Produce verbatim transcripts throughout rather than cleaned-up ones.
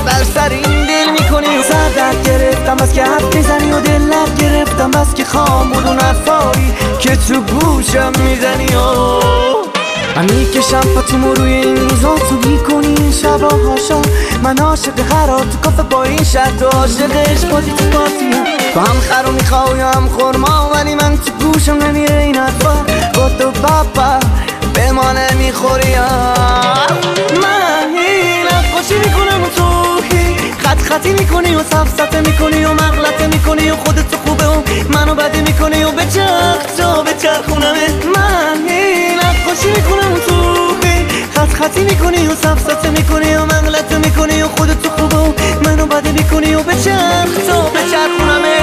بر سر این دل میکنی و سر درد گرفتم بس که حرف میزنی و دل لب گرفتم بس که خام بود اون حرفایی که تو گوشم میزنی و من میکشم پاتیمو روی این روزا تو میکنی این شبا هاشا من عاشق قرار تو کافه با این شرط و عاشقش بازی تو پاتیم تو هم خرو میخوای هم خورما ولی من تو گوشم نمیره این حرفا با تو بابا به ما نمیخوری من این نقاشی میکنم و توهی خط خطی میکنی و سفسطه میکنی و مغلطه میکنی و خودتو خوبه و منو بده میکنی و بچرخ تا بچرخونمه من این نقاشی میکنم و توهی خط خطی میکنی و سفسطه میکنی و مغلطه میکنی و خودتو خوبه و منو بده میکنی و بچرخ تا بچرخونمه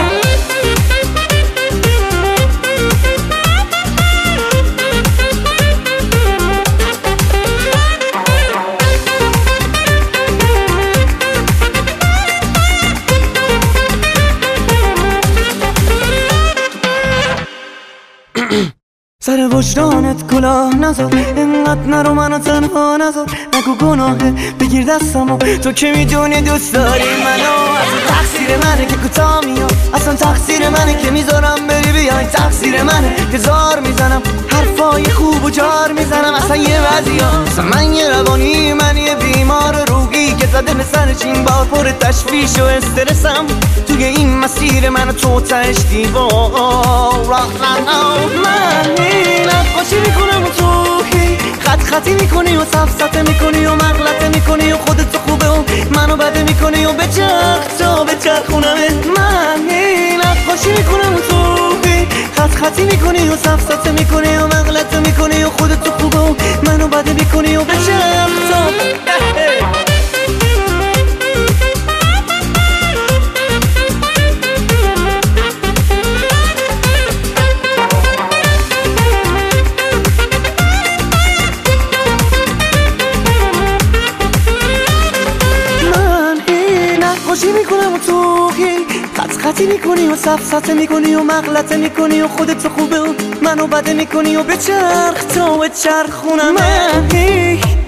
سر وجدانت کلاه نذار اینقدر نرو منو تنها نذار نگو گناهه بگیر دستمو تو که میدونی دوست داری منو اصلا تقصیر منه که کوتاه میاد اصلا تقصیر منه که میذارم بری بیای تقصیر منه که زار میزنم حرفای خوب و جار میزنم اصلا یه وضعیه اصلا من یه روانی من یه بیمار روحی که زده به سرش این بار پر تشویش و استرسم توی این مسیر منو تو تش دیوار من نقاشی میکنم و توهی خط خطی میکنی و سفسطه میکنی و مغلطه میکنی و خودتو خوبه و منو بده میکنی و بچرخ تا بچرخونمه من نقاشی میکنم و توهی خط خطی میکنی و سفسطه میکنی و مغلطه میکنی و خودتو خوبه و منو بده میکنی و بچرخ تا نقاشی میکنم و توهی خط خطی میکنی و سفسطه میکنی و مغلطه میکنی و خودتو خوبه و منو بده میکنی و بچرخ تا بچرخونم من